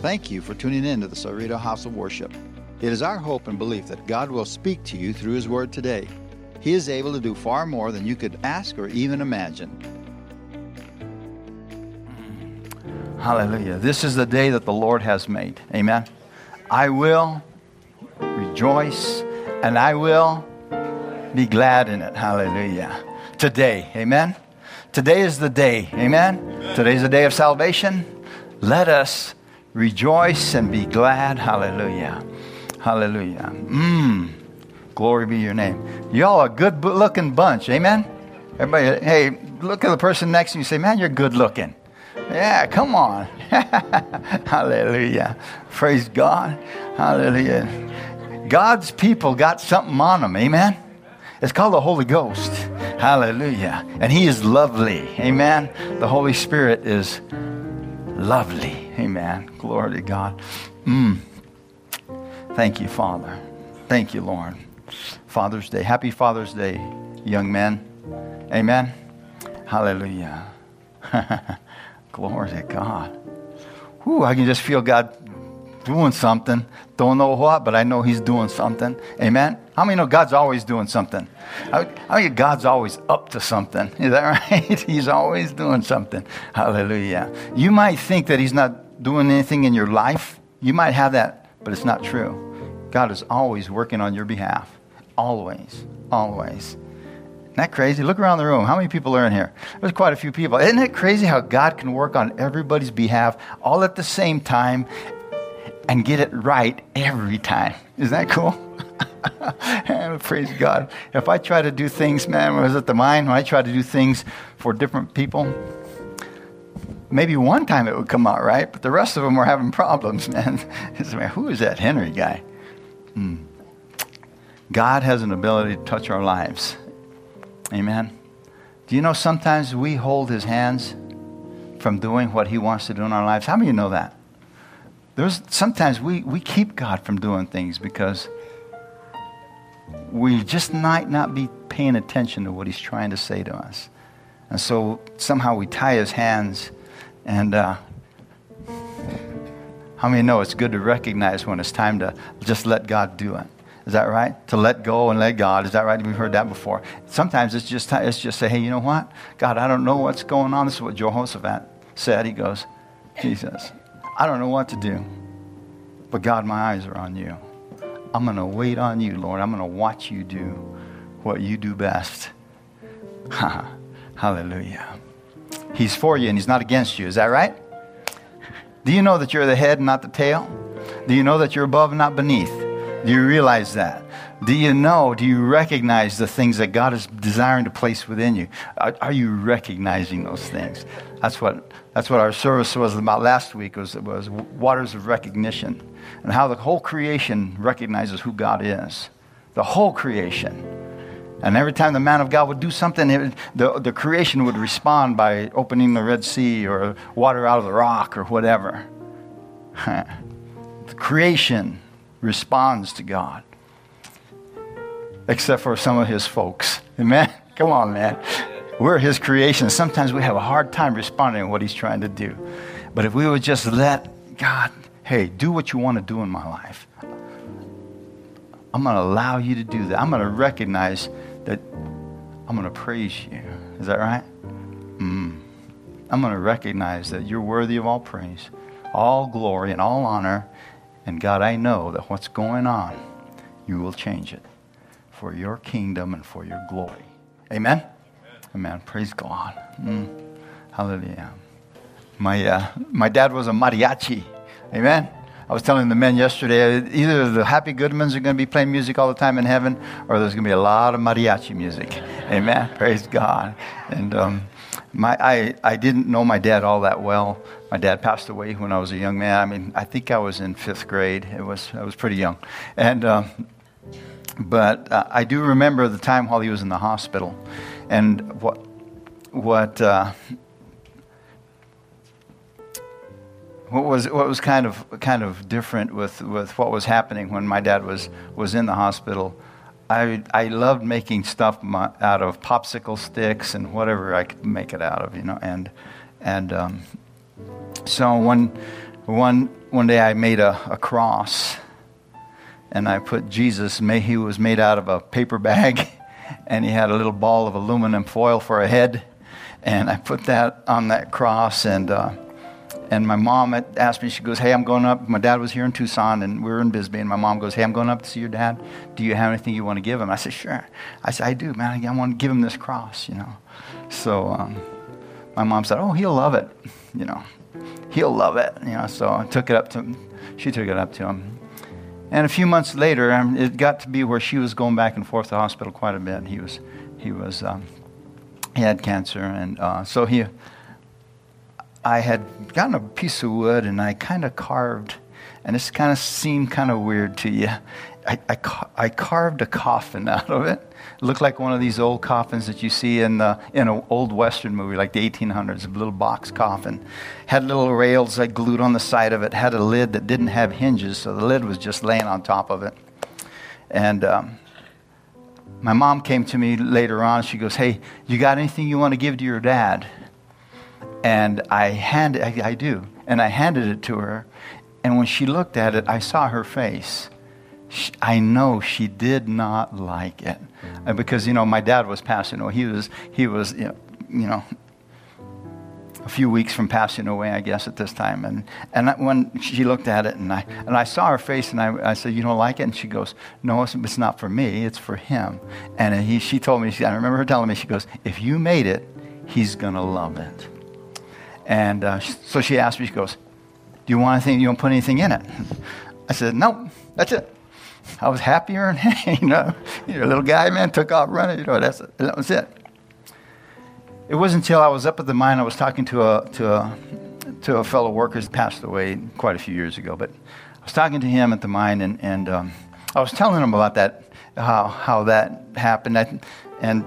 Thank you for tuning in to the Cerrito House of Worship. It is our hope and belief that God will speak to you through His Word today. He is able to do far more than you could ask or even imagine. Hallelujah. This is the day that the Lord has made. Amen. I will rejoice and I will be glad in it. Hallelujah. Today. Amen. Today is the day. Amen. Today is the day of salvation. Let us rejoice and be glad. Hallelujah. Hallelujah. Glory be your name. Y'all are a good looking bunch. Amen. Everybody, hey, look at the person next to you and say, man, you're good looking. Yeah, come on. Hallelujah. Praise God. Hallelujah. God's people got something on them. Amen. It's called the Holy Ghost. Hallelujah. And He is lovely. Amen. The Holy Spirit is lovely. Amen. Glory to God. Thank you, Father. Thank you, Lord. Father's Day. Happy Father's Day, young men. Amen. Hallelujah. Glory to God. Whew, I can just feel God doing something. Don't know what, but I know He's doing something. Amen. How many know God's always doing something? I mean, God's always up to something. Is that right? He's always doing something. Hallelujah. You might think that He's not doing anything in your life. You might have that, but it's not true. God is always working on your behalf. Always. Always. Isn't that crazy? Look around the room. How many people are in here? There's quite a few people. Isn't it crazy how God can work on everybody's behalf all at the same time and get it right every time? Isn't that cool? Praise God. If I try to do things, man, was it the mind? When I try to do things for different people, maybe one time it would come out right, but the rest of them were having problems, man. Man, who is that Henry guy? God has an ability to touch our lives. Amen. Do you know sometimes we hold His hands from doing what He wants to do in our lives? How many of you know that? Sometimes we keep God from doing things because we just might not be paying attention to what He's trying to say to us. And so somehow we tie His hands. And how many know it's good to recognize when it's time to just let God do it? Is that right? To let go and let God. Is that right? We've heard that before. Sometimes it's just say, hey, you know what? God, I don't know what's going on. This is what Jehoshaphat said. He says, I don't know what to do. But God, my eyes are on you. I'm going to wait on you, Lord. I'm going to watch you do what you do best. Hallelujah. He's for you and He's not against you. Is that right? Do you know that you're the head and not the tail? Do you know that you're above and not beneath? Do you realize that? Do you recognize the things that God is desiring to place within you? Are you recognizing those things? That's what our service was about last week, was waters of recognition, and how the whole creation recognizes who God is. The whole creation. And every time the man of God would do something, the creation would respond by opening the Red Sea or water out of the rock or whatever. The creation responds to God. Except for some of His folks. Amen? Come on, man. We're His creation. Sometimes we have a hard time responding to what He's trying to do. But if we would just let God, hey, do what you want to do in my life. I'm going to allow you to do that. I'm going to recognize that I'm going to praise you. Is that right? I'm going to recognize that you're worthy of all praise, all glory, and all honor. And God, I know that what's going on, you will change it for your kingdom and for your glory. Amen? Amen. Praise God. Hallelujah. My dad was a mariachi. Amen? I was telling the men yesterday, either the Happy Goodmans are going to be playing music all the time in heaven, or there's going to be a lot of mariachi music. Amen? Praise God. And I didn't know my dad all that well. My dad passed away when I was a young man. I mean, I think I was in 5th grade. I was pretty young. And but I do remember the time while he was in the hospital. And what was kind of different with what was happening when my dad was in the hospital. I loved making stuff out of popsicle sticks and whatever I could make it out of, and so one one day I made a cross, and I put Jesus. He was made out of a paper bag, and he had a little ball of aluminum foil for a head, and I put that on that cross. And my mom had asked me. She goes, "Hey, I'm going up." My dad was here in Tucson, and we were in Bisbee. And my mom goes, "Hey, I'm going up to see your dad. Do you have anything you want to give him?" I said, "Sure." I said, "I do, man. I want to give him this cross, you know." So my mom said, "Oh, he'll love it, you know. He'll love it, you know." So I took it up to him. She took it up to him. And a few months later, it got to be where she was going back and forth to the hospital quite a bit. He had cancer, and I had gotten a piece of wood, and I kind of carved, and this kind of seemed kind of weird to you. I carved a coffin out of it. It looked like one of these old coffins that you see in an old Western movie, like the 1800s, a little box coffin. Had little rails I glued on the side of it, had a lid that didn't have hinges, so the lid was just laying on top of it. And my mom came to me later on. She goes, "Hey, you got anything you want to give to your dad?" And I do. And I handed it to her. And when she looked at it, I saw her face. I know she did not like it. Because, my dad was passing away. He was a few weeks from passing away, I guess, at this time. And when she looked at it, and I saw her face, and I said, "You don't like it?" And she goes, "No, it's not for me. It's for him." And she told me, I remember her telling me, she goes, "If you made it, he's going to love it." And so she asked me, she goes, "Do you want anything? You want to put anything in it?" I said, "No, that's it." I was happier, and your little guy, man, took off running. That was it. It wasn't until I was up at the mine. I was talking to a fellow worker who passed away quite a few years ago. But I was talking to him at the mine, and I was telling him about that, how that happened, and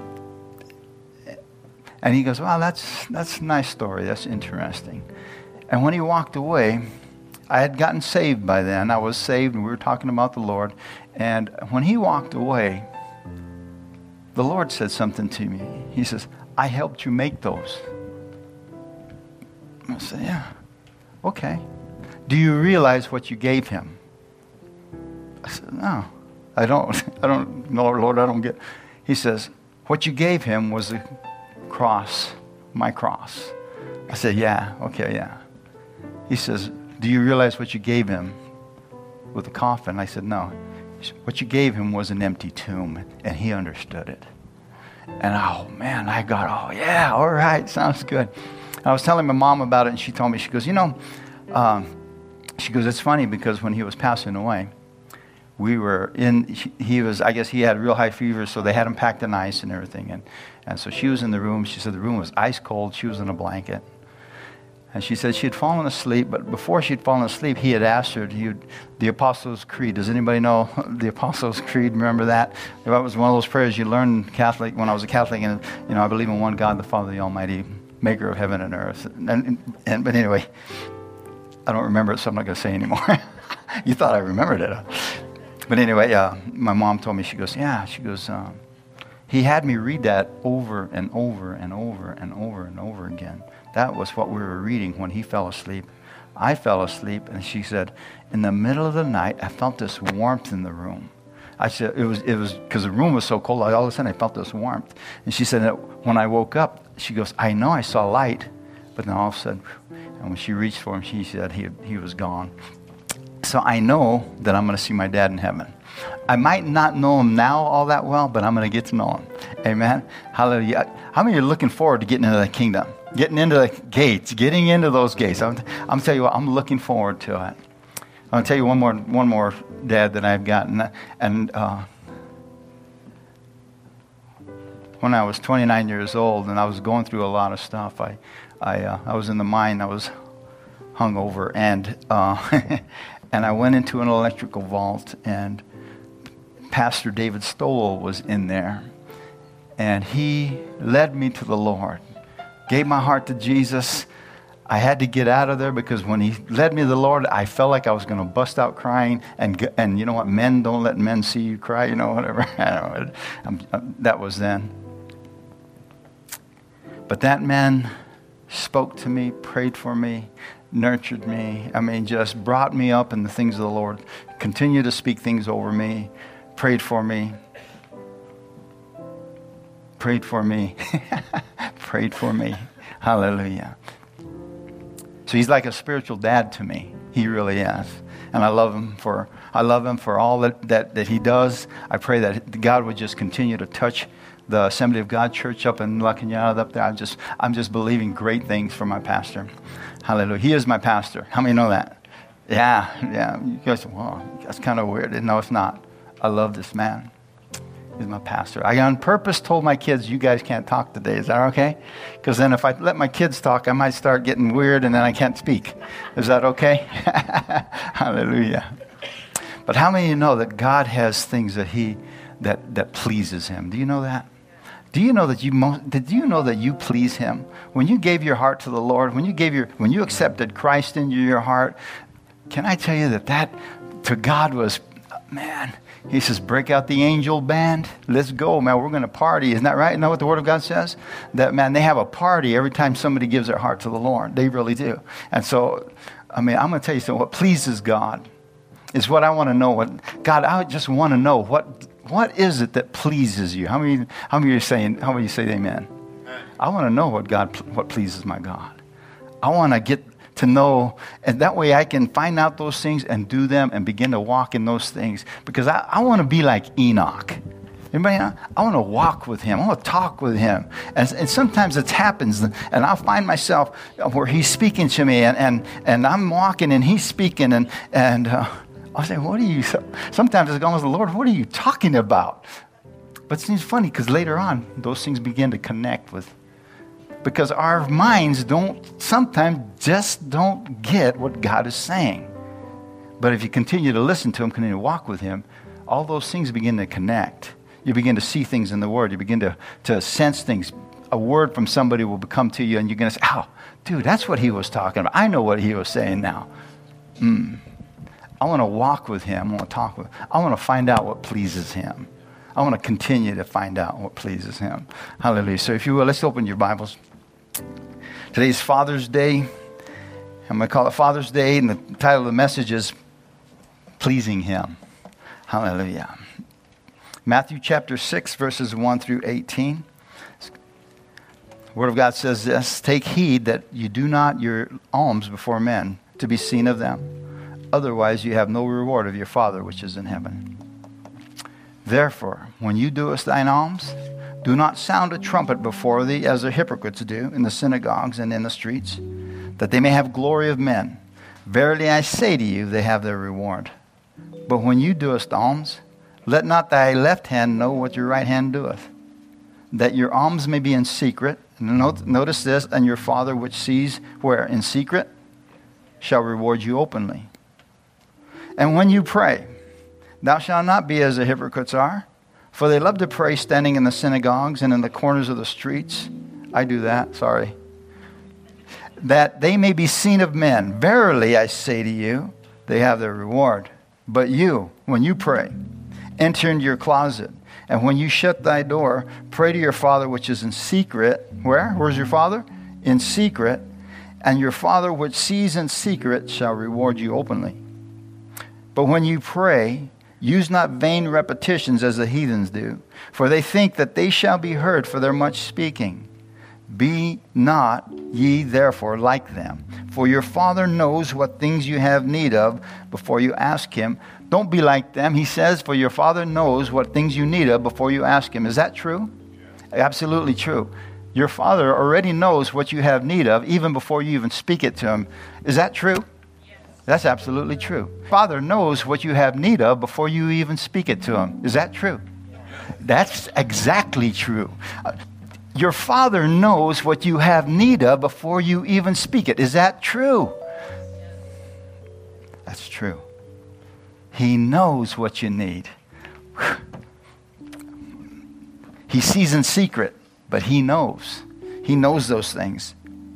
he goes, "Wow, that's a nice story. That's interesting." And when he walked away, I had gotten saved by then. I was saved, and we were talking about the Lord. And when he walked away, the Lord said something to me. He says, "I helped you make those." I said, "Yeah, okay. Do you realize what you gave him?" I said, "No, I don't. No, Lord, I don't get." He says, "What you gave him was the cross, my cross." I said, "Yeah, okay, yeah." He says, "Do you realize what you gave him with the coffin?" I said, "No." He said, "What you gave him was an empty tomb," and he understood it. And oh man, I got, oh yeah, all right, sounds good. I was telling my mom about it, and she told me, she goes, she goes, "It's funny because when he was passing away, I guess he had real high fever, so they had him packed in ice and everything. And so she was in the room. She said the room was ice cold. She was in a blanket. And she said she had fallen asleep, but before she'd fallen asleep, he had asked her, the Apostles' Creed. Does anybody know the Apostles' Creed? Remember that? That was one of those prayers you learned Catholic when I was a Catholic, and I believe in one God, the Father, the Almighty, maker of heaven and earth. But anyway, I don't remember it, so I'm not going to say anymore. You thought I remembered it. But anyway, my mom told me, she goes, he had me read that over and over and over and over and over again. That was what we were reading when he fell asleep. I fell asleep, and she said, in the middle of the night, I felt this warmth in the room. I said, it was because the room was so cold, all of a sudden I felt this warmth. And she said that when I woke up, she goes, I know I saw light, but then all of a sudden, and when she reached for him, she said he was gone. So I know that I'm going to see my dad in heaven. I might not know him now all that well, but I'm going to get to know him. Amen. Hallelujah. How many are looking forward to getting into the kingdom? Getting into the gates, getting into those gates. I'm telling you what, I'm looking forward to it. I'll tell you one more dad that I've gotten. And when I was 29 years old and I was going through a lot of stuff, I was in the mine. I was hungover, and and I went into an electrical vault, and Pastor David Stowell was in there, and he led me to the Lord, gave my heart to Jesus. I had to get out of there because when he led me to the Lord, I felt like I was going to bust out crying. And you know what? Men don't let men see you cry, whatever. That was then. But that man spoke to me, prayed for me, nurtured me. I mean, just brought me up in the things of the Lord. Continued to speak things over me. Prayed for me. Prayed for me. Prayed for me. Hallelujah. So he's like a spiritual dad to me. He really is. And I love him for all that he does. I pray that God would just continue to touch the Assembly of God Church up in La Cañada up there. I'm just believing great things for my pastor. Hallelujah. He is my pastor. How many know that? Yeah. You guys, well, that's kind of weird. No, it's not. I love this man. He's my pastor. I on purpose told my kids, you guys can't talk today. Is that okay? Because then if I let my kids talk, I might start getting weird and then I can't speak. Is that okay? Hallelujah. But how many of you know that God has things that pleases him? Do you know that? Do you know that you please him? When you gave your heart to the Lord, when you accepted Christ into your heart, can I tell you that to God was, man, he says, break out the angel band. Let's go, man. We're going to party. Isn't that right? You know what the Word of God says? That, man, they have a party every time somebody gives their heart to the Lord. They really do. And so, I mean, I'm going to tell you something. What pleases God is what I want to know. God, I just want to know what is it that pleases you? How many of you say amen? I want to know what pleases my God. I want to get to know, and that way I can find out those things and do them and begin to walk in those things, because I want to be like Enoch. Anybody know? I want to walk with him. I want to talk with him. And sometimes it happens, and I'll find myself where he's speaking to me, and I'm walking and he's speaking, and I'll say, what are you, sometimes it's almost, Lord, what are you talking about? But it seems funny because later on, those things begin to connect with, because our minds sometimes just don't get what God is saying. But if you continue to listen to him, continue to walk with him, all those things begin to connect. You begin to see things in the Word. You begin to sense things. A word from somebody will come to you, and you're going to say, oh, dude, that's what he was talking about. I know what he was saying now. I want to walk with him. I want to talk with him. I want to find out what pleases him. I want to continue to find out what pleases him. Hallelujah. So if you will, let's open your Bibles. Today's Father's Day. I'm going to call it Father's Day, and the title of the message is Pleasing Him. Hallelujah. Matthew chapter 6, verses 1 through 18. The Word of God says this: take heed that you do not your alms before men to be seen of them. Otherwise you have no reward of your Father which is in heaven. Therefore, when you doest thine alms, do not sound a trumpet before thee, as the hypocrites do in the synagogues and in the streets, that they may have glory of men. Verily I say to you, they have their reward. But when you doest alms, let not thy left hand know what your right hand doeth, that your alms may be in secret. And notice this: and your Father which sees where in secret shall reward you openly. And when you pray, thou shalt not be as the hypocrites are, for they love to pray standing in the synagogues and in the corners of the streets. I do that, sorry. That they may be seen of men. Verily I say to you, they have their reward. But you, when you pray, enter into your closet, and when you shut thy door, pray to your Father which is in secret. Where? Where's your Father? In secret. And your Father which sees in secret shall reward you openly. But when you pray, use not vain repetitions as the heathens do, for they think that they shall be heard for their much speaking. Be not ye therefore like them, for your Father knows what things you have need of before you ask him. Don't be like them, he says, for your Father knows what things you need of before you ask him. Is that true? Yeah. Absolutely true. Your Father already knows what you have need of even before you even speak it to him. Is that true? That's absolutely true. Father knows what you have need of before you even speak it to him. Is that true? That's exactly true. Your Father knows what you have need of before you even speak it. Is that true? That's true. He knows what you need. He sees in secret, but he knows. He knows those things.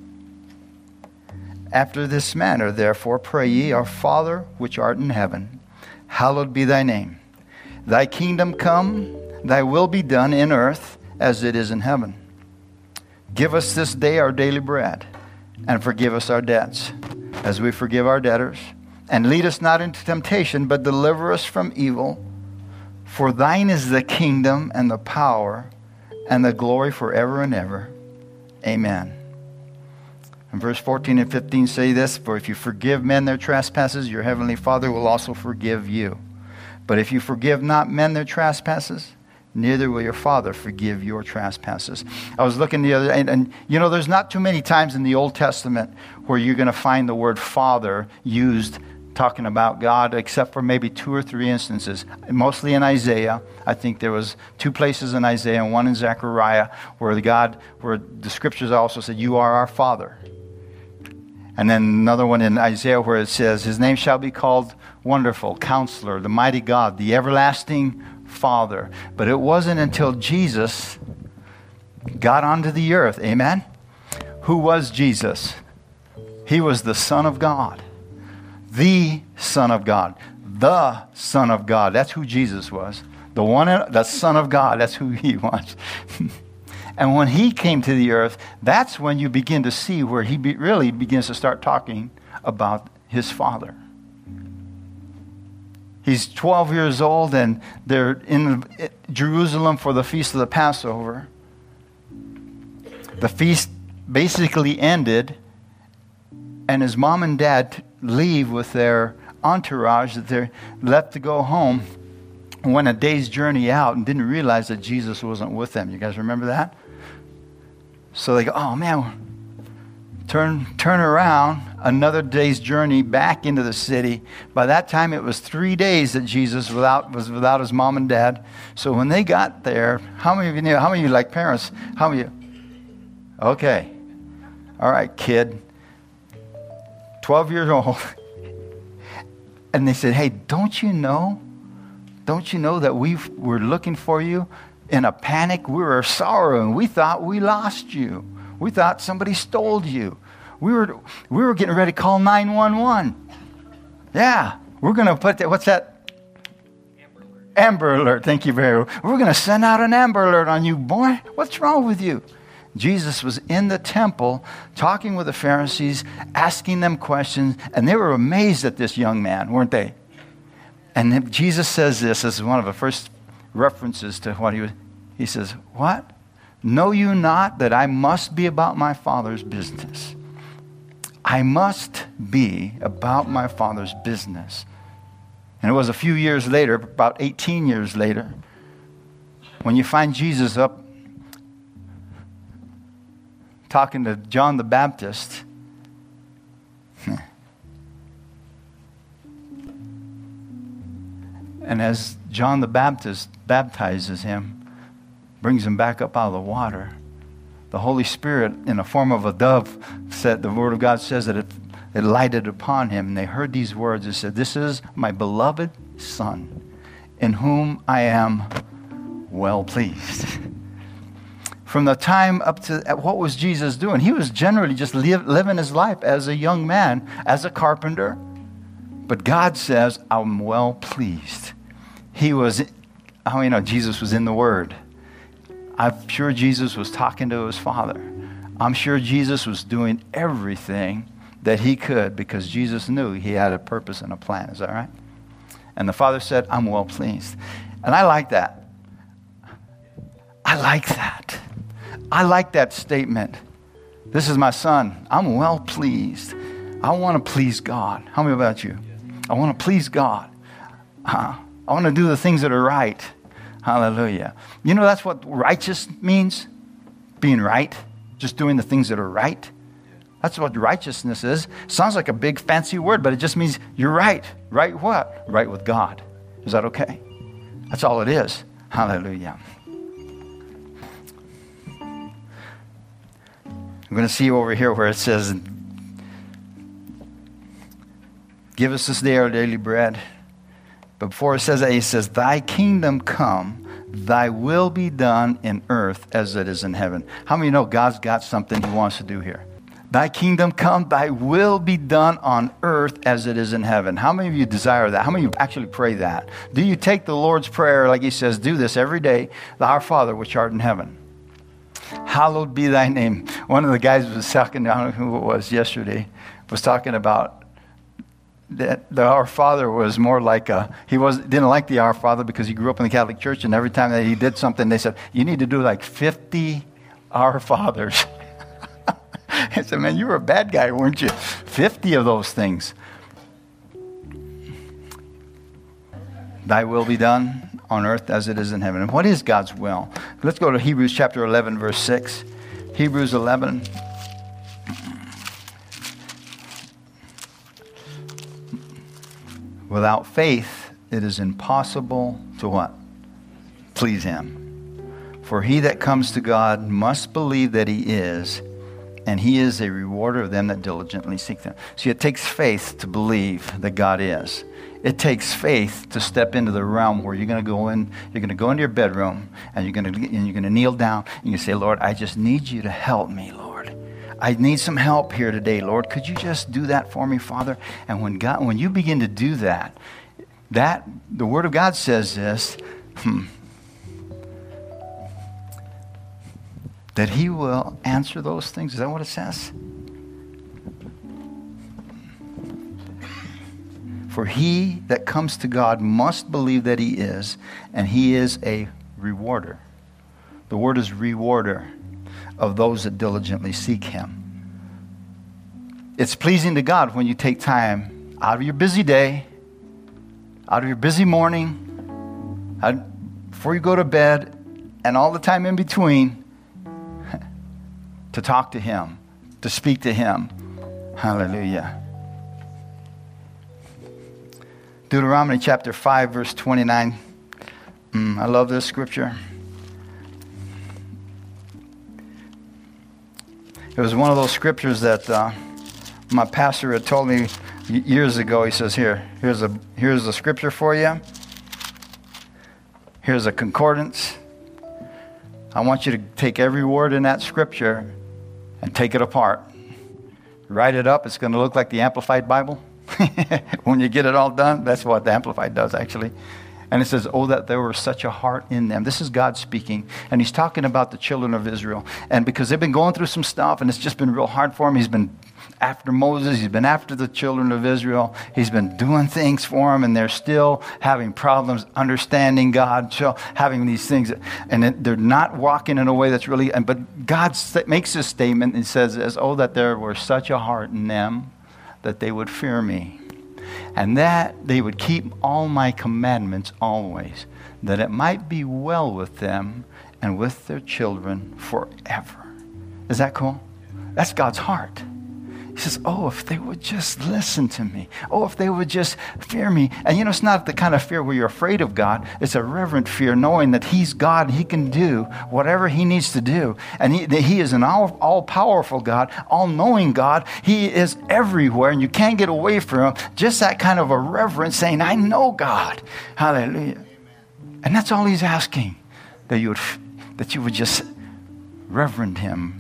After this manner, therefore, pray ye, Our Father which art in heaven, hallowed be thy name. Thy kingdom come, thy will be done in earth as it is in heaven. Give us this day our daily bread, and forgive us our debts, as we forgive our debtors. And lead us not into temptation, but deliver us from evil. For thine is the kingdom and the power and the glory forever and ever. Amen. And verse 14 and 15 say this, for if you forgive men their trespasses, your heavenly Father will also forgive you. But if you forgive not men their trespasses, neither will your Father forgive your trespasses. I was looking the other day, and you know, there's not too many times in the Old Testament where you're going to find the word Father used talking about God, except for maybe 2 or 3 instances. Mostly in Isaiah. I think there was 2 places in Isaiah and 1 in Zechariah where the scriptures also said, you are our Father. And then another one in Isaiah where it says, his name shall be called Wonderful, Counselor, the Mighty God, the Everlasting Father. But it wasn't until Jesus got onto the earth. Amen? Who was Jesus? He was the Son of God. The Son of God. The Son of God. That's who Jesus was. The Son of God. That's who he was. And when he came to the earth, that's when you begin to see where he really begins to start talking about his Father. He's 12 years old, and they're in Jerusalem for the Feast of the Passover. The feast basically ended, and his mom and dad leave with their entourage that they're left to go home, and went a day's journey out and didn't realize that Jesus wasn't with them. You guys remember that? So they go, oh man, turn around, another day's journey back into the city. By that time, it was 3 days that Jesus was without his mom and dad. So when they got there, how many of you like parents? How many of you? Okay. All right, kid. 12 years old. And they said, hey, don't you know that we were looking for you in a panic? We were sorrowing. We thought we lost you. We thought somebody stole you. We were getting ready to call 911. Yeah, we're going to put that, what's that? Amber Alert. Thank you very much. We're going to send out an Amber Alert on you, boy. What's wrong with you? Jesus was in the temple talking with the Pharisees, asking them questions, and they were amazed at this young man, weren't they? And Jesus says this is one of the first references to what he was. He says, what? Know you not that I must be about my Father's business? I must be about my Father's business. And it was a few years later, about 18 years later, when you find Jesus up talking to John the Baptist. And as John the Baptist baptizes him, brings him back up out of the water, the Holy Spirit, in the form of a dove, said, the Word of God says that it lighted upon him. And they heard these words. It said, this is my beloved Son, in whom I am well pleased. From the time up to, what was Jesus doing? He was generally just living his life as a young man, as a carpenter. But God says, I'm well pleased. Jesus was in the Word. I'm sure Jesus was talking to his Father. I'm sure Jesus was doing everything that he could because Jesus knew he had a purpose and a plan. Is that right? And the Father said, I'm well pleased. And I like that. I like that. I like that statement. This is my Son. I'm well pleased. I want to please God. How many about you? I want to please God. I want to do the things that are right. Hallelujah. You know that's what righteous means? Being right. Just doing the things that are right. That's what righteousness is. Sounds like a big fancy word, but it just means you're right. Right what? Right with God. Is that okay? That's all it is. Hallelujah. We're going to see over here where it says, give us this day our daily bread. But before it says that, he says, thy kingdom come, thy will be done in earth as it is in heaven. How many know God's got something he wants to do here? Thy kingdom come, thy will be done on earth as it is in heaven. How many of you desire that? How many of you actually pray that? Do you take the Lord's Prayer, like he says, do this every day, our Father which art in heaven? Hallowed be thy name. One of the guys was talking, I don't know who it was yesterday, was talking about that the Our Father was more like didn't like the Our Father because he grew up in the Catholic Church, and every time that he did something, they said, you need to do like 50 Our Fathers. I said, man, you were a bad guy, weren't you? 50 of those things. Thy will be done on earth as it is in heaven. And what is God's will? Let's go to Hebrews chapter 11, verse 6. Hebrews 11. Without faith, it is impossible to what? Please him. For he that comes to God must believe that he is, and he is a rewarder of them that diligently seek them. See, it takes faith to believe that God is. It takes faith to step into the realm where you're going to go into your bedroom, and you're going to kneel down, and you say, Lord, I just need you to help me, Lord. I need some help here today, Lord. Could you just do that for me, Father? And when you begin to do that, the Word of God says this, that he will answer those things. Is that what it says? For he that comes to God must believe that he is, and he is a rewarder. The word is rewarder of those that diligently seek him. It's pleasing to God when you take time out of your busy day, out of your busy morning, before you go to bed, and all the time in between, to talk to him, to speak to him. Hallelujah. Deuteronomy chapter 5, verse 29. I love this scripture. It was one of those scriptures that my pastor had told me years ago. He says, here's a scripture for you. Here's a concordance. I want you to take every word in that scripture and take it apart. Write it up. It's going to look like the Amplified Bible. When you get it all done, that's what the Amplified does, actually. And it says, oh, that there were such a heart in them. This is God speaking. And he's talking about the children of Israel. And because they've been going through some stuff, and it's just been real hard for him. He's been after Moses. He's been after the children of Israel. He's been doing things for them, and they're still having problems understanding God, so having these things. And they're not walking in a way that's really... But God makes this statement and says, oh, that there were such a heart in them that they would fear me, and that they would keep all my commandments always, that it might be well with them and with their children forever. Is that cool? That's God's heart. He says, oh, if they would just listen to me. Oh, if they would just fear me. And it's not the kind of fear where you're afraid of God. It's a reverent fear, knowing that he's God. He can do whatever he needs to do. And he is an all-powerful God, all-knowing God. He is everywhere, and you can't get away from him. Just that kind of a reverence, saying, I know God. Hallelujah. And that's all he's asking, that you would just reverend him.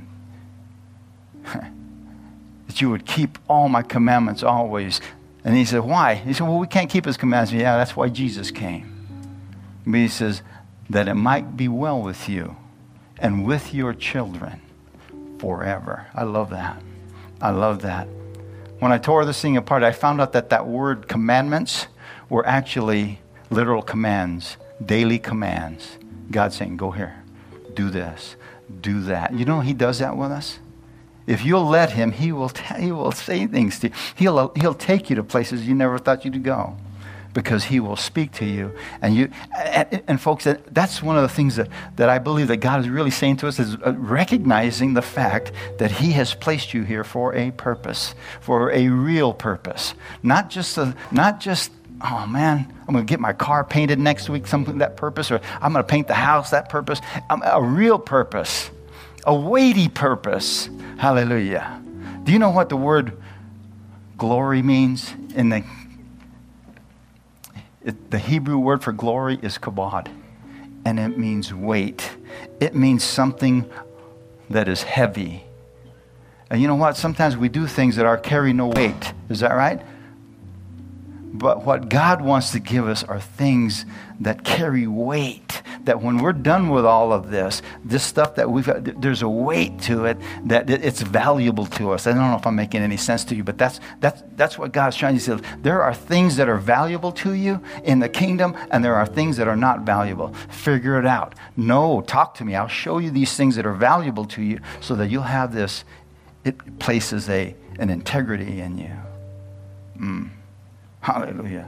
That you would keep all my commandments always. And he said, why? He said, well, we can't keep his commandments. Yeah, that's why Jesus came. But he says, that it might be well with you and with your children forever. I love that. I love that. When I tore this thing apart, I found out that word commandments were actually literal commands, daily commands. God saying, go here, do this, do that. He does that with us. If you'll let him, he will say things to you. He'll take you to places you never thought you'd go, because he will speak to you. And folks, that's one of the things that I believe that God is really saying to us, is recognizing the fact that he has placed you here for a purpose, for a real purpose. Not just, oh man, I'm going to get my car painted next week, something that purpose, or I'm going to paint the house, that purpose. A real purpose, a weighty purpose. Hallelujah. Do you know what the word glory means? In the Hebrew word for glory is kabod, and it means weight. It means something that is heavy. And you know what? Sometimes we do things that carry no weight. Is that right? But what God wants to give us are things that carry weight, that when we're done with all of this stuff that we've got, there's a weight to it that it's valuable to us. I don't know if I'm making any sense to you, but that's what God's trying to say. There are things that are valuable to you in the kingdom, and there are things that are not valuable. Figure it out. No, talk to me. I'll show you these things that are valuable to you so that you'll have this. It places an integrity in you. Hallelujah.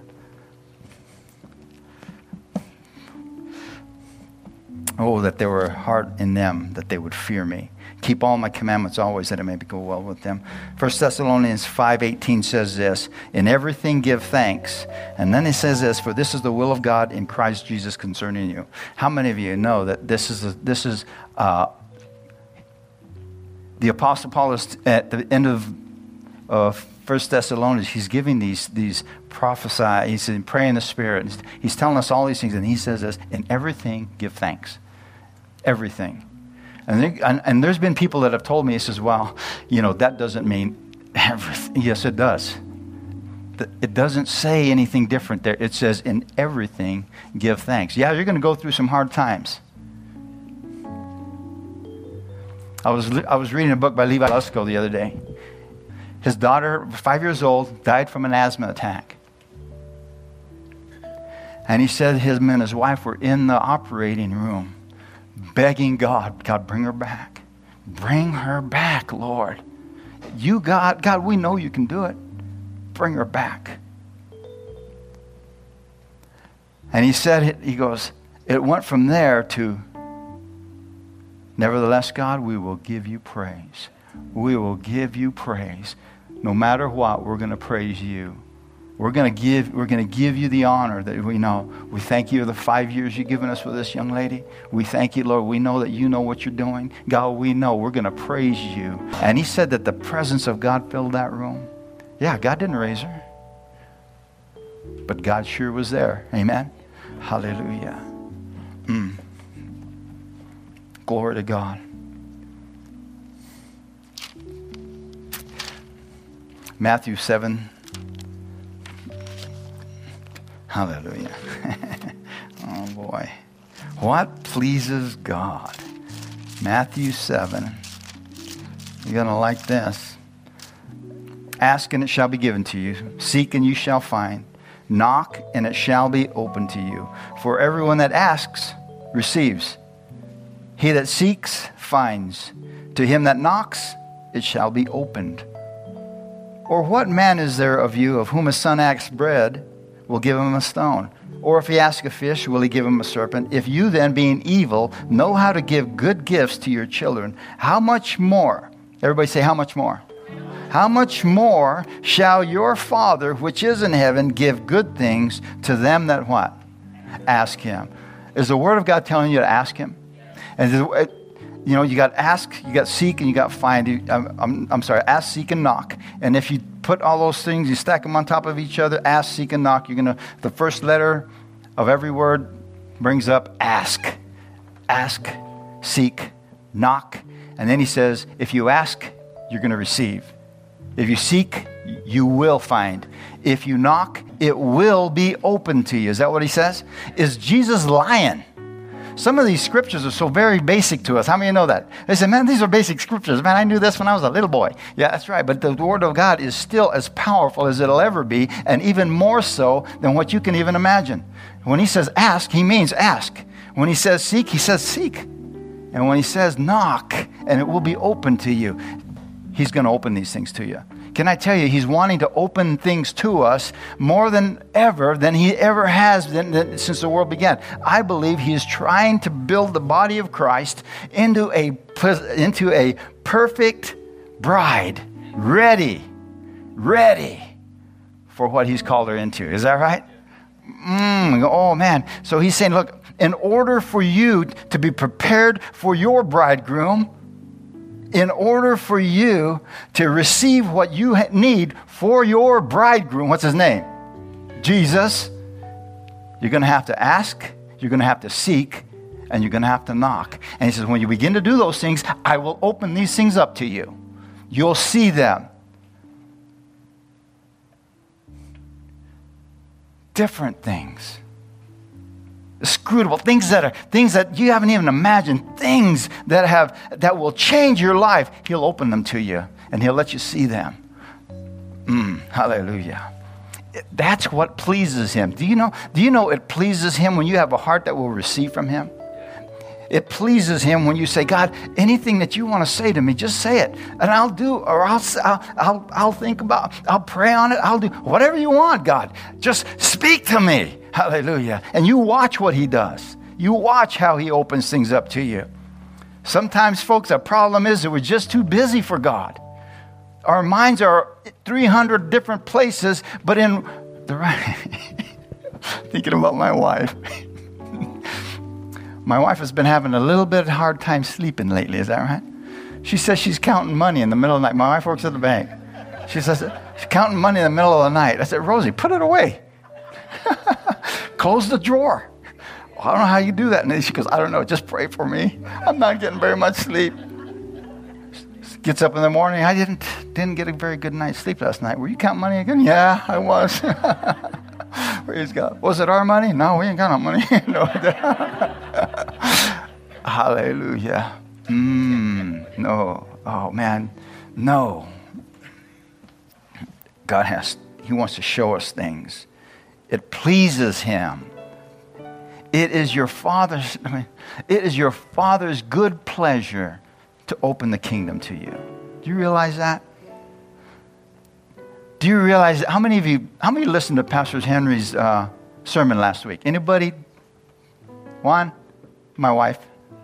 Oh, that there were a heart in them, that they would fear me. Keep all my commandments always, that it may go well with them. 1 Thessalonians 5:18 says this, in everything give thanks. And then it says this, for this is the will of God in Christ Jesus concerning you. How many of you know that this is the Apostle Paul is at the end of 1 Thessalonians, he's giving these prophesy, he's praying in the Spirit. He's telling us all these things, and he says this, in everything give thanks. Everything. And there's been people that have told me, he says, well, that doesn't mean everything. Yes, it does. It doesn't say anything different there. It says, in everything give thanks. Yeah, you're going to go through some hard times. I was reading a book by Levi Lusko the other day. His daughter, 5 years old, died from an asthma attack. And he said him and his wife were in the operating room begging God, bring her back. Bring her back, Lord. You, God, we know you can do it. Bring her back. And he said, he goes, it went from there to, nevertheless, God, we will give you praise. We will give you praise. No matter what, we're going to praise you. We're going to give you the honor that we know. We thank you for the 5 years you've given us with this young lady. We thank you, Lord. We know that you know what you're doing. God, we know we're going to praise you. And he said that the presence of God filled that room. Yeah, God didn't raise her. But God sure was there. Amen? Hallelujah. Glory to God. Matthew 7. Hallelujah. Oh boy. What pleases God? Matthew 7. You're going to like this. Ask and it shall be given to you. Seek and you shall find. Knock and it shall be opened to you. For everyone that asks receives. He that seeks finds. To him that knocks it shall be opened. Or what man is there of you of whom a son asks bread, will give him a stone? Or if he asks a fish, will he give him a serpent? If you then, being evil, know how to give good gifts to your children, how much more? Everybody say, how much more? How much more shall your Father, which is in heaven, give good things to them that what? Ask him. Is the Word of God telling you to ask him? And you got ask, you got seek, and you got find. I'm sorry, ask, seek, and knock. And if you put all those things, you stack them on top of each other, ask, seek, and knock, the first letter of every word brings up ask. Ask, seek, knock. And then he says, if you ask, you're going to receive. If you seek, you will find. If you knock, it will be open to you. Is that what he says? Is Jesus lying? Some of these scriptures are so very basic to us. How many of you know that? They say, man, these are basic scriptures. Man, I knew this when I was a little boy. Yeah, that's right. But the Word of God is still as powerful as it'll ever be, and even more so than what you can even imagine. When he says ask, he means ask. When he says seek, he says seek. And when he says knock, and it will be open to you, he's going to open these things to you. Can I tell you, he's wanting to open things to us more than he ever has since the world began. I believe he is trying to build the body of Christ into a perfect bride, ready for what he's called her into. Is that right? Oh, man. So he's saying, look, in order for you to be prepared for your bridegroom, in order for you to receive what you need for your bridegroom, what's his name? Jesus. You're going to have to ask, you're going to have to seek, and you're going to have to knock. And he says, when you begin to do those things, I will open these things up to you. You'll see them. Different things. inscrutable, things that you haven't even imagined, things that will change your life. He'll open them to you, and He'll let you see them. Hallelujah. That's what pleases Him. Do you know it pleases Him when you have a heart that will receive from Him? It pleases Him when you say, God, anything that you want to say to me, just say it. And I'll do, or I'll think about, I'll pray on it. I'll do whatever you want, God. Just speak to me. Hallelujah. And you watch what He does. You watch how He opens things up to you. Sometimes, folks, our problem is that we're just too busy for God. Our minds are 300 different places, but in the right... Thinking about my wife. My wife has been having a little bit hard time sleeping lately. Is that right? She says she's counting money in the middle of the night. My wife works at the bank. She says she's counting money in the middle of the night. I said, Rosie, put it away. Close the drawer. I don't know how you do that. And she goes, I don't know. Just pray for me. I'm not getting very much sleep. Gets up in the morning. I didn't get a very good night's sleep last night. Were you counting money again? Yeah, I was. Praise God. Was it our money? No, we ain't got no money. No. Hallelujah. No. Oh, man. No. He wants to show us things. It pleases Him. It is your Father's good pleasure to open the kingdom to you. Do you realize that? Do you realize how many listened to Pastor Henry's sermon last week? Anybody? Juan? My wife?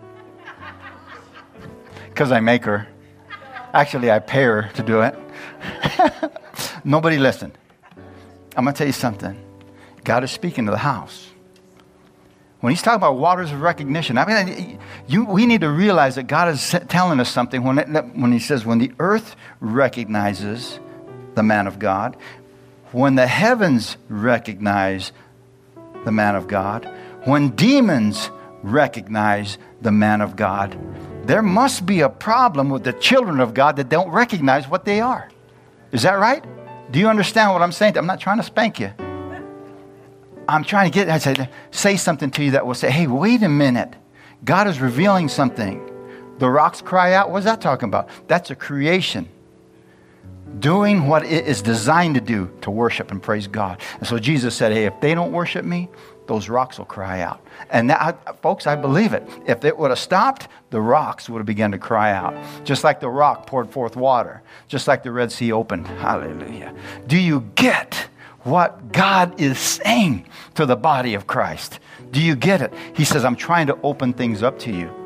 Because I make her. Actually, I pay her to do it. Nobody listened. I'm going to tell you something. God is speaking to the house. When He's talking about waters of recognition, we need to realize that God is telling us something when He says, when the earth recognizes the man of God, when the heavens recognize the man of God, when demons recognize the man of God, there must be a problem with the children of God that don't recognize what they are. Is that right? Do you understand what I'm saying? I'm not trying to spank you. I'm trying to say something to you that will say, hey, wait a minute. God is revealing something. The rocks cry out. What is that talking about? That's a creation. Doing what it is designed to do, to worship and praise God. And so Jesus said, hey, if they don't worship me, those rocks will cry out. And that, folks, I believe it. If it would have stopped, the rocks would have begun to cry out. Just like the rock poured forth water. Just like the Red Sea opened. Hallelujah. Do you get what God is saying to the body of Christ? Do you get it? He says, I'm trying to open things up to you.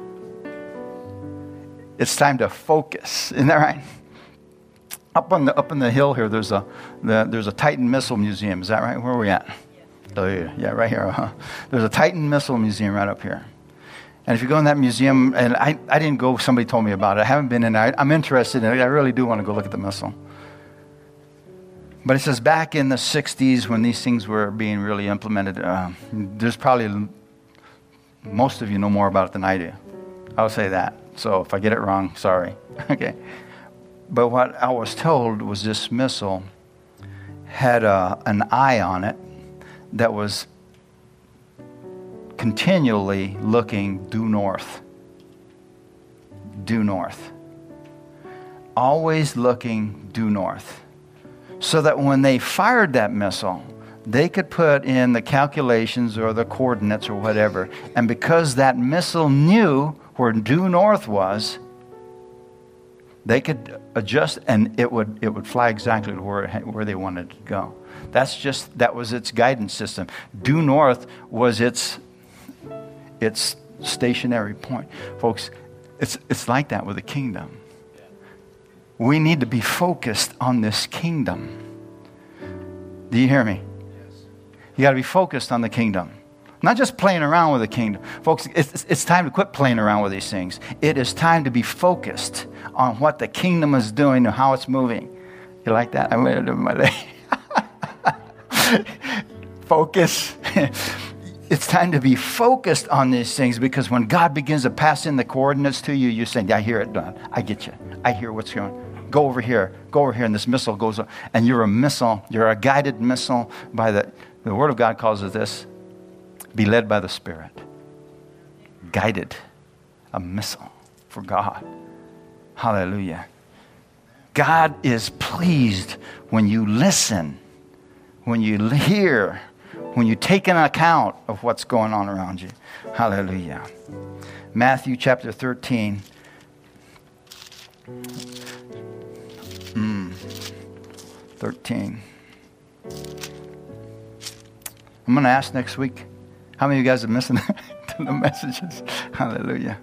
It's time to focus. Isn't that right? Up on the hill here, there's a Titan Missile Museum. Is that right? Where are we at? Oh, yeah, right here. There's a Titan Missile Museum right up here. And if you go in that museum, and I didn't go, somebody told me about it. I haven't been in there. I'm interested in it. I really do want to go look at the missile. But it says back in the 60s when these things were being really implemented, there's probably, most of you know more about it than I do. I'll say that. So if I get it wrong, sorry. Okay. But what I was told was this missile had an eye on it that was continually looking due north. Due north. Always looking due north. So that when they fired that missile, they could put in the calculations or the coordinates or whatever. And because that missile knew where due north was, they could adjust and it would fly exactly to where they wanted to go. That was its guidance system. Due north was its stationary point. Folks, it's like that with the kingdom. We need to be focused on this kingdom. Do you hear me? Yes. You got to be focused on the kingdom. Not just playing around with the kingdom. Folks, it's time to quit playing around with these things. It is time to be focused on what the kingdom is doing and how it's moving. You like that? I went over my leg. Focus. It's time to be focused on these things, because when God begins to pass in the coordinates to you, you're saying, I hear it, Don. I get you. I hear what's going on. Go over here, and this missile goes up. And you're a missile. You're a guided missile by the Word of God calls it this. Be led by the Spirit. Guided. A missile for God. Hallelujah. God is pleased when you listen, when you hear, when you take an account of what's going on around you. Hallelujah. Matthew chapter 13. 13. I'm going to ask next week, how many of you guys are missing to the messages? Hallelujah.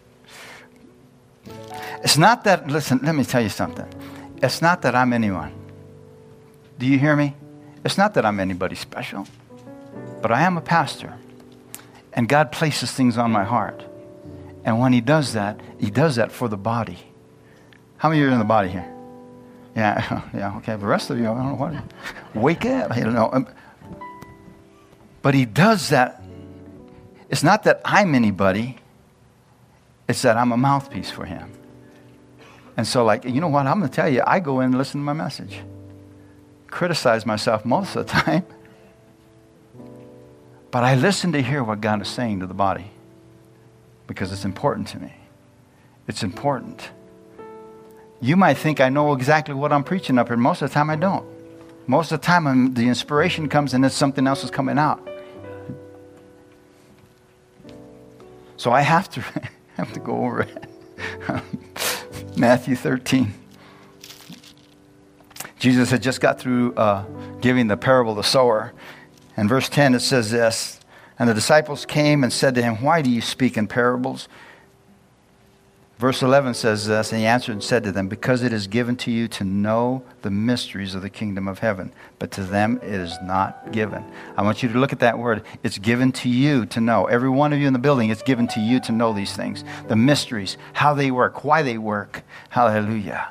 It's not that, listen, let me tell you something. It's not that I'm anyone. Do you hear me? It's not that I'm anybody special. But I am a pastor. And God places things on my heart. And when He does that for the body. How many of you are in the body here? Yeah, okay. The rest of you, I don't know what. Wake up. I don't know. But He does that. It's not that I'm anybody. It's that I'm a mouthpiece for Him. And so, like, you know what? I'm going to tell you, I go in and listen to my message. Criticize myself most of the time. But I listen to hear what God is saying to the body. Because it's important to me. It's important. You might think I know exactly what I'm preaching up here. Most of the time I don't. Most of the time the inspiration comes and then something else is coming out. So I have to go over it. Matthew 13. Jesus had just got through giving the parable of the sower. And verse 10, it says this, and the disciples came and said to him, why do you speak in parables? Verse 11 says this, and he answered and said to them, because it is given to you to know the mysteries of the kingdom of heaven, but to them it is not given. I want you to look at that word. It's given to you to know. Every one of you in the building, it's given to you to know these things. The mysteries, how they work, why they work. Hallelujah.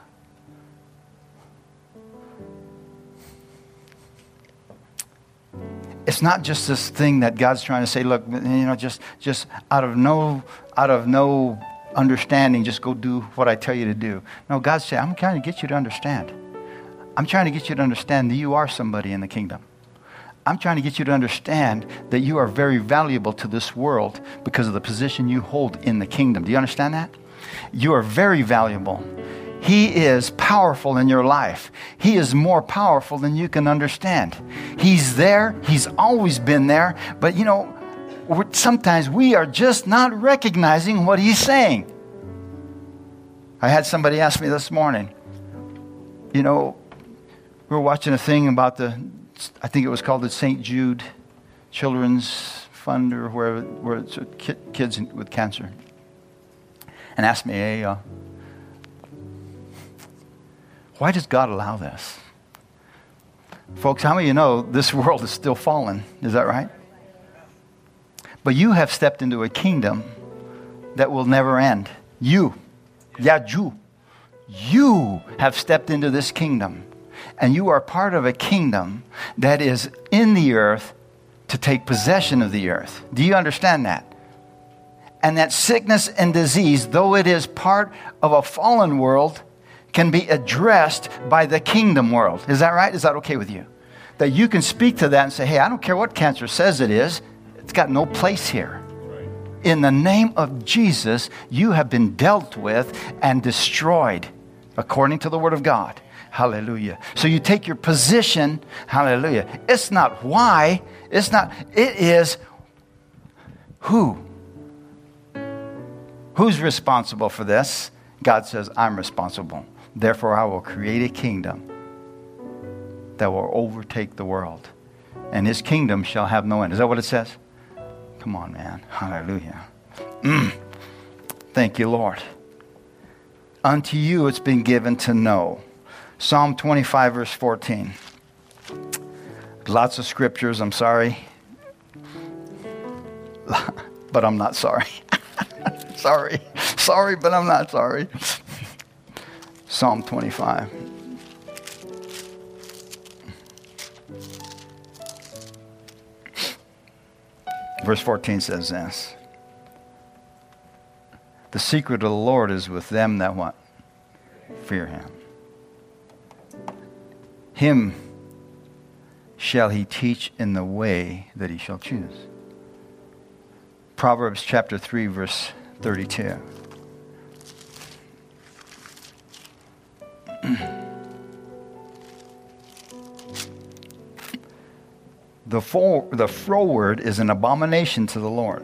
It's not just this thing that God's trying to say, look, you know, just out of no understanding, just go do what I tell you to do. No, God's saying, I'm trying to get you to understand. I'm trying to get you to understand that you are somebody in the kingdom. I'm trying to get you to understand that you are very valuable to this world because of the position you hold in the kingdom. Do you understand that? You are very valuable. He is powerful in your life. He is more powerful than you can understand. He's there. He's always been there. But, you know, sometimes we are just not recognizing what He's saying. I had somebody ask me this morning, you know, we were watching a thing about I think it was called the St. Jude Children's Fund or where it's kids with cancer. And asked me, hey, why does God allow this? Folks, how many of you know this world is still fallen? Is that right? But you have stepped into a kingdom that will never end. You have stepped into this kingdom. And you are part of a kingdom that is in the earth to take possession of the earth. Do you understand that? And that sickness and disease, though it is part of a fallen world, can be addressed by the kingdom world. Is that right? Is that okay with you? That you can speak to that and say, hey, I don't care what cancer says it is. It's got no place here. In the name of Jesus, you have been dealt with and destroyed according to the word of God. Hallelujah. So you take your position. Hallelujah. It's not why. It is who. Who's responsible for this? God says, I'm responsible. Therefore, I will create a kingdom that will overtake the world. And His kingdom shall have no end. Is that what it says? Come on, man. Hallelujah. Thank you, Lord. Unto you it's been given to know. Psalm 25, verse 14. Lots of scriptures, I'm sorry. But I'm not sorry. Sorry, but I'm not sorry. Psalm 25. Verse 14 says this. The secret of the Lord is with them that what? Fear Him. Him shall He teach in the way that He shall choose. Proverbs chapter 3, verse 32. The froward is an abomination to the Lord,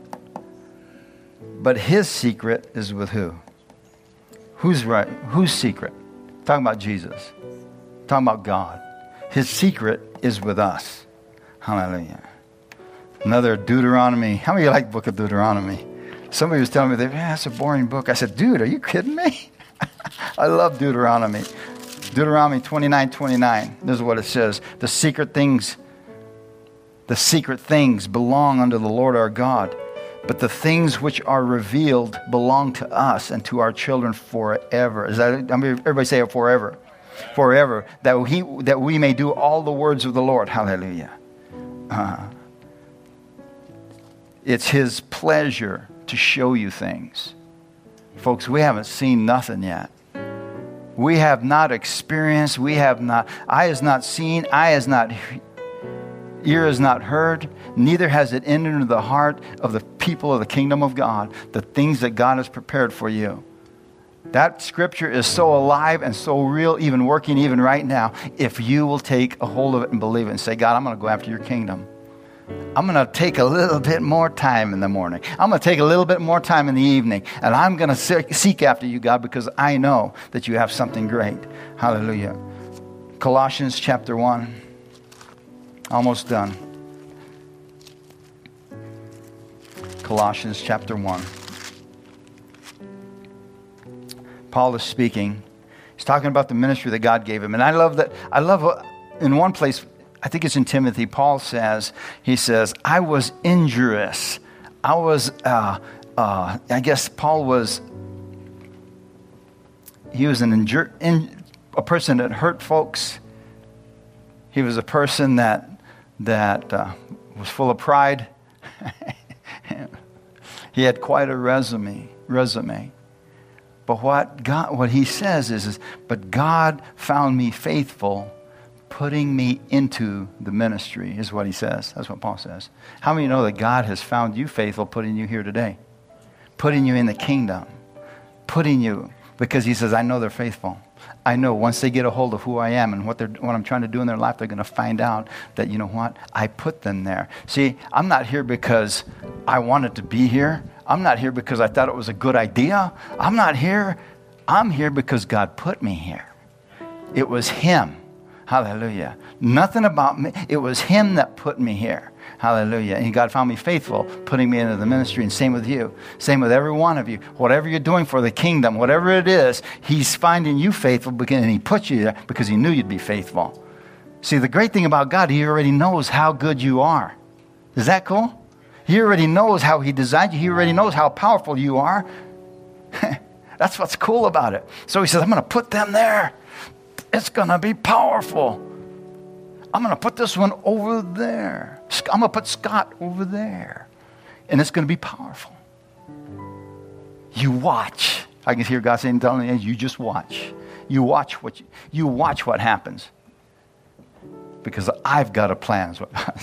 but his secret is with who? Who's right? Whose secret? Talking about Jesus. Talking about God. His secret is with us. Hallelujah. Another Deuteronomy. How many of you like the book of Deuteronomy? Somebody was telling me, that's a boring book. I said, dude, are you kidding me? I love Deuteronomy. Deuteronomy 29:29. This is what it says. The secret things belong unto the Lord our God, but the things which are revealed belong to us and to our children forever. Everybody say it, forever. Forever, that we may do all the words of the Lord. Hallelujah. It's his pleasure to show you things. Folks, we haven't seen nothing yet. We have not experienced, eye has not seen, ear has not heard, neither has it entered into the heart of the people of the kingdom of God, the things that God has prepared for you. That scripture is so alive and so real, even working even right now, if you will take a hold of it and believe it and say, God, I'm going to go after your kingdom. I'm going to take a little bit more time in the morning. I'm going to take a little bit more time in the evening. And I'm going to seek after you, God, because I know that you have something great. Hallelujah. Colossians chapter 1. Almost done. Colossians chapter 1. Paul is speaking. He's talking about the ministry that God gave him. And I love in one place, I think it's in Timothy, Paul says, he says, I was injurious. I was, I guess Paul was, he was a person that hurt folks. He was a person that was full of pride. He had quite a resume. But what he says is, but God found me faithful, putting me into the ministry, is what he says. That's what Paul says. How many know that God has found you faithful, putting you here today? Putting you in the kingdom. Putting you, because he says, I know they're faithful. I know once they get a hold of who I am and what I'm trying to do in their life, they're going to find out that, you know what, I put them there. See, I'm not here because I wanted to be here. I'm not here because I thought it was a good idea. I'm not here. I'm here because God put me here. It was him. Hallelujah. Nothing about me. It was him that put me here. Hallelujah. And God found me faithful, putting me into the ministry. And same with you. Same with every one of you. Whatever you're doing for the kingdom, whatever it is, he's finding you faithful, and he put you there because he knew you'd be faithful. See, the great thing about God, he already knows how good you are. Is that cool? He already knows how he designed you. He already knows how powerful you are. That's what's cool about it. So he says, I'm going to put them there. It's going to be powerful. I'm going to put this one over there. I'm going to put Scott over there. And it's going to be powerful. You watch. I can hear God saying, telling you, you just watch. You watch what happens. Because I've got a plan.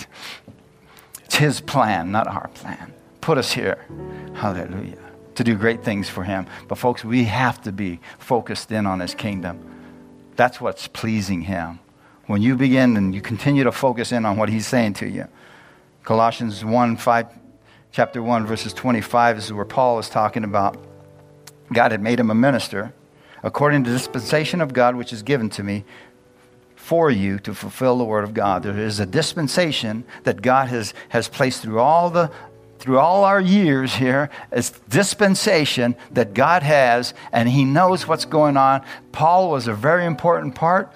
It's his plan, not our plan. Put us here. Hallelujah. To do great things for him. But folks, we have to be focused in on his kingdom. That's what's pleasing him. When you begin and you continue to focus in on what he's saying to you. Colossians 1:5, chapter 1, verses 25, this is where Paul is talking about God had made him a minister according to the dispensation of God which is given to me for you to fulfill the word of God. There is a dispensation that God has placed through all our years here. It's dispensation that God has, and he knows what's going on. Paul was a very important part,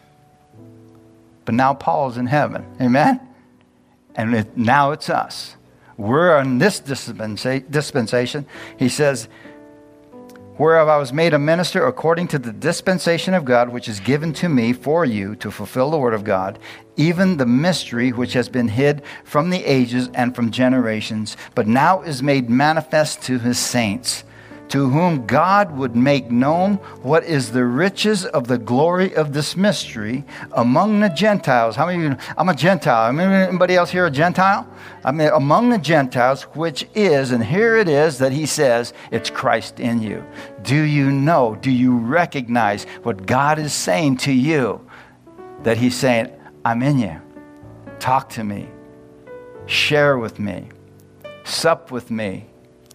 but now Paul is in heaven. Amen? And now it's us. We're on this dispensation. He says, whereof I was made a minister according to the dispensation of God, which is given to me for you to fulfill the word of God, even the mystery which has been hid from the ages and from generations, but now is made manifest to his saints, to whom God would make known what is the riches of the glory of this mystery among the Gentiles. How many of you, I'm a Gentile. Anybody else here a Gentile? I mean, among the Gentiles, which is, and here it is that he says, it's Christ in you. Do you know, do you recognize what God is saying to you? That he's saying, I'm in you. Talk to me. Share with me. Sup with me.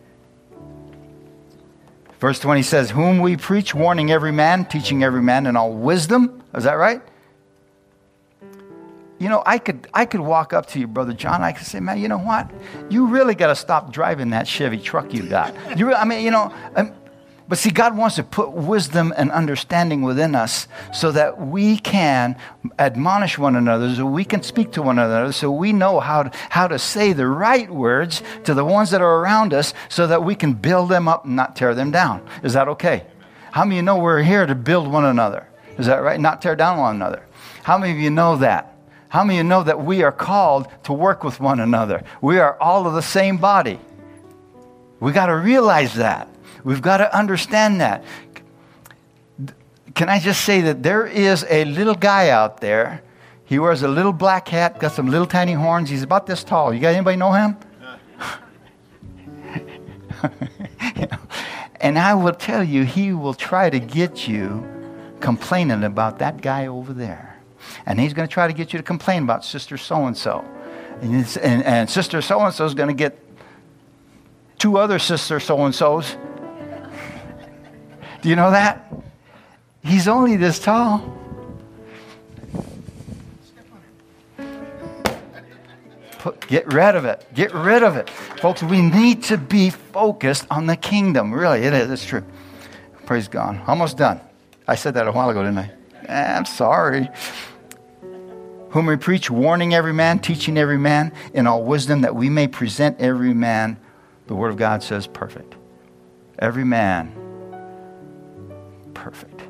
Verse 20 says, whom we preach, warning every man, teaching every man in all wisdom. Is that right? You know, I could walk up to you, Brother John. I could say, man, you know what? You really got to stop driving that Chevy truck you got. But see, God wants to put wisdom and understanding within us so that we can admonish one another, so we can speak to one another, so we know how to say the right words to the ones that are around us so that we can build them up and not tear them down. Is that okay? How many of you know we're here to build one another? Is that right? Not tear down one another. How many of you know that? How many of you know that we are called to work with one another? We are all of the same body. We got to realize that. We've got to understand that. Can I just say that there is a little guy out there. He wears a little black hat, got some little tiny horns. He's about this tall. You guys, anybody know him? And I will tell you, he will try to get you complaining about that guy over there. And he's going to try to get you to complain about Sister So-and-so. And Sister So-and-so is going to get two other Sister So-and-sos. Do you know that? He's only this tall. Get rid of it. Get rid of it. Folks, we need to be focused on the kingdom. Really, it is. It's true. Praise God. Almost done. I said that a while ago, didn't I? I'm sorry. Whom we preach, warning every man, teaching every man in all wisdom, that we may present every man, the Word of God says, perfect. Every man perfect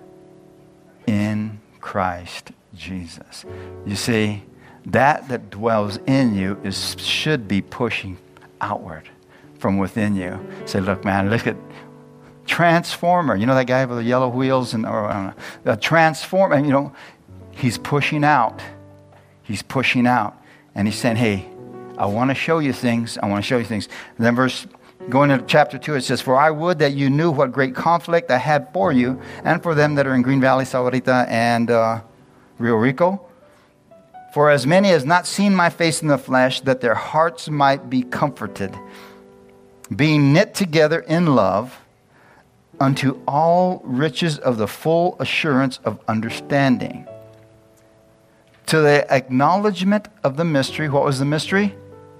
in Christ Jesus. You see, that dwells in you should be pushing outward from within you. Say, look, man, look at Transformer. You know that guy with the yellow wheels a Transformer. And, you know, he's pushing out. He's pushing out, and he's saying, "Hey, I want to show you things. I want to show you things." And then going into chapter 2, it says, "For I would that you knew what great conflict I had for you and for them that are in Green Valley, Sahuarita, and Rio Rico. For as many as not seen my face in the flesh, that their hearts might be comforted, being knit together in love, unto all riches of the full assurance of understanding, to the acknowledgement of the mystery." What was the mystery?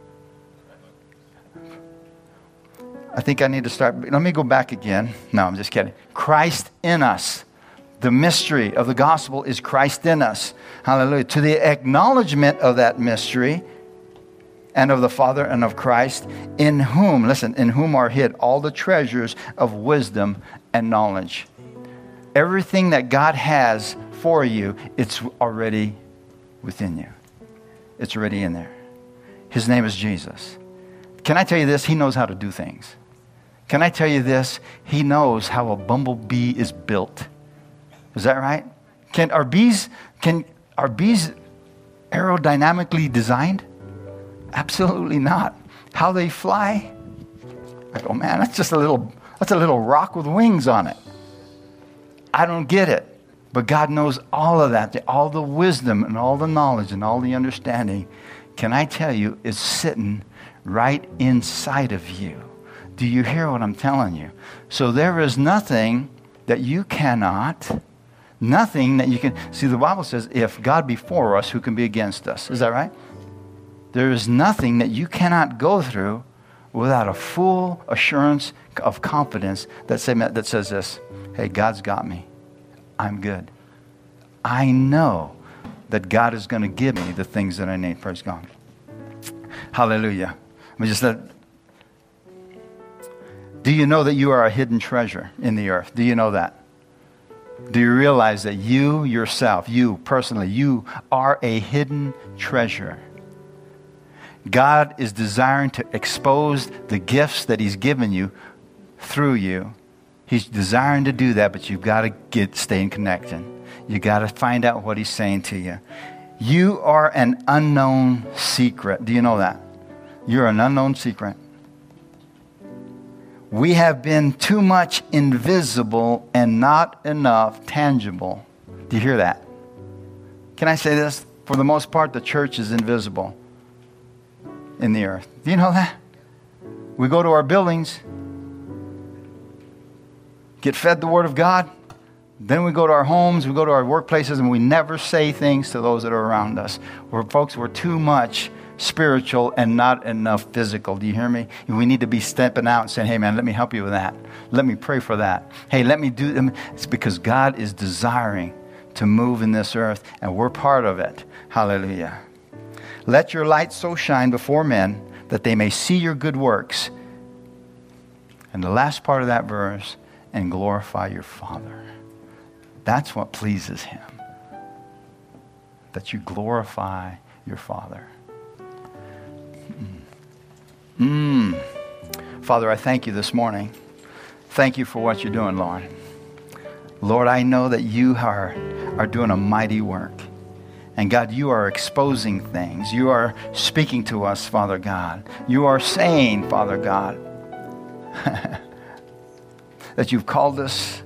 I think I need to start. Let me go back again. No, I'm just kidding. Christ in us. The mystery of the gospel is Christ in us. Hallelujah. To the acknowledgement of that mystery and of the Father and of Christ, in whom, listen, in whom are hid all the treasures of wisdom and knowledge. Everything that God has for you, it's already within you. It's already in there. His name is Jesus. Can I tell you this? He knows how to do things. Can I tell you this? He knows how a bumblebee is built. Is that right? Are bees aerodynamically designed? Absolutely not. How they fly? I go, man, that's a little rock with wings on it. I don't get it. But God knows all of that, all the wisdom and all the knowledge and all the understanding. Can I tell you, is sitting right inside of you. Do you hear what I'm telling you? So there is nothing that you cannot, nothing that you can. See, the Bible says, if God be for us, who can be against us? Is that right? There is nothing that you cannot go through without a full assurance of confidence that says this: hey, God's got me. I'm good. I know that God is going to give me the things that I need. Praise God. Hallelujah. Do you know that you are a hidden treasure in the earth? Do you know that? Do you realize that you yourself, you personally, you are a hidden treasure? God is desiring to expose the gifts that He's given you through you. He's desiring to do that, but you've got to stay in connection. You got to find out what he's saying to you. You are an unknown secret. Do you know that? You're an unknown secret. We have been too much invisible and not enough tangible. Do you hear that? Can I say this? For the most part, the church is invisible in the earth. Do you know that? We go to our buildings, get fed the Word of God. Then we go to our homes, we go to our workplaces, and we never say things to those that are around us. We're too much spiritual and not enough physical. Do you hear me? We need to be stepping out and saying, hey, man, let me help you with that. Let me pray for that. Hey, let me do them. It's because God is desiring to move in this earth, and we're part of it. Hallelujah. Let your light so shine before men that they may see your good works. And the last part of that verse, and glorify your Father. That's what pleases him. That you glorify your Father. Father, I thank you this morning. Thank you for what you're doing, Lord. Lord, I know that you are doing a mighty work. And God, you are exposing things. You are speaking to us, Father God. You are saying, Father God, that you've called us,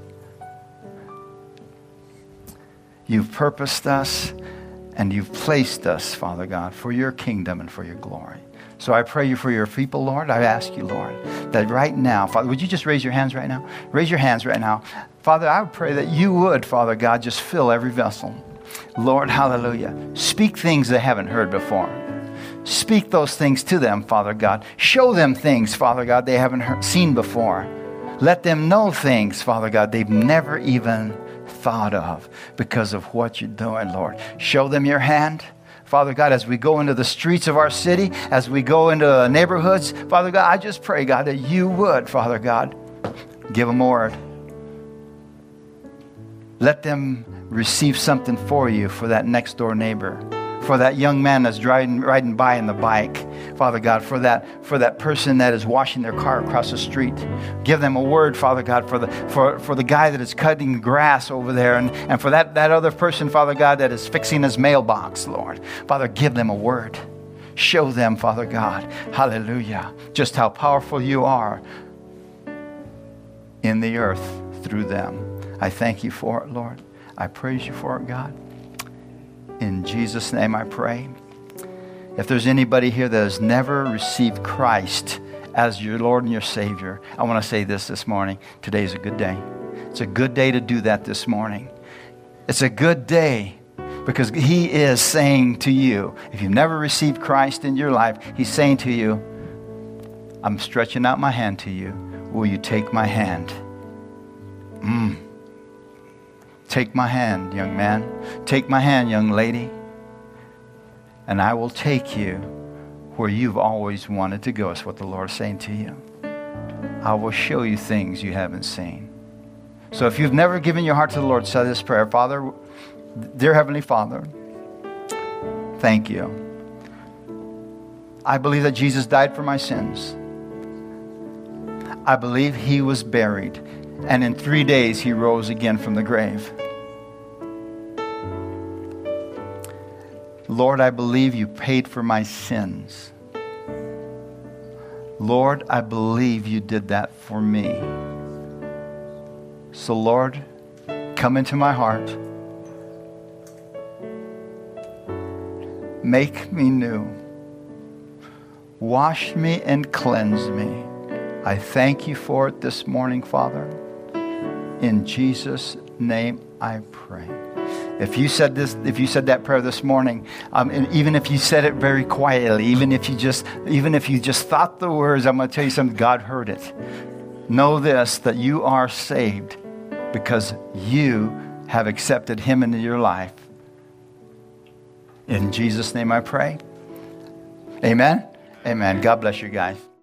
you've purposed us, and you've placed us, Father God, for your kingdom and for your glory. So I pray you for your people, Lord. I ask you, Lord, that right now, Father, would you just raise your hands right now? Raise your hands right now. Father, I would pray that you would, Father God, just fill every vessel. Lord, hallelujah. Speak things they haven't heard before. Speak those things to them, Father God. Show them things, Father God, they haven't seen before. Let them know things, Father God, they've never even thought of because of what you're doing, Lord. Show them your hand. Father God, as we go into the streets of our city, as we go into the neighborhoods, Father God, I just pray, God, that you would, Father God, give them a word. Let them receive something for you for that next door neighbor, for that young man that's riding by in the bike, Father God, for that person that is washing their car across the street. Give them a word, Father God, for the guy that is cutting grass over there, and for that other person, Father God, that is fixing his mailbox, Lord. Father, give them a word. Show them, Father God, hallelujah, just how powerful you are in the earth through them. I thank you for it, Lord. I praise you for it, God. In Jesus' name I pray. If there's anybody here that has never received Christ as your Lord and your Savior, I want to say this morning. Today is a good day. It's a good day to do that this morning. It's a good day because he is saying to you, if you've never received Christ in your life, he's saying to you, I'm stretching out my hand to you. Will you take my hand? Take my hand, young man. Take my hand, young lady. And I will take you where you've always wanted to go, is what the Lord is saying to you. I will show you things you haven't seen. So if you've never given your heart to the Lord, say this prayer. Father, dear Heavenly Father, thank you. I believe that Jesus died for my sins. I believe he was buried. And in 3 days, he rose again from the grave. Lord, I believe you paid for my sins. Lord, I believe you did that for me. So, Lord, come into my heart. Make me new. Wash me and cleanse me. I thank you for it this morning, Father. In Jesus' name I pray. If you said that prayer this morning, and even if you said it very quietly, even if you just thought the words, I'm going to tell you something, God heard it. Know this, that you are saved because you have accepted him into your life. In Jesus' name I pray. Amen. Amen. God bless you guys.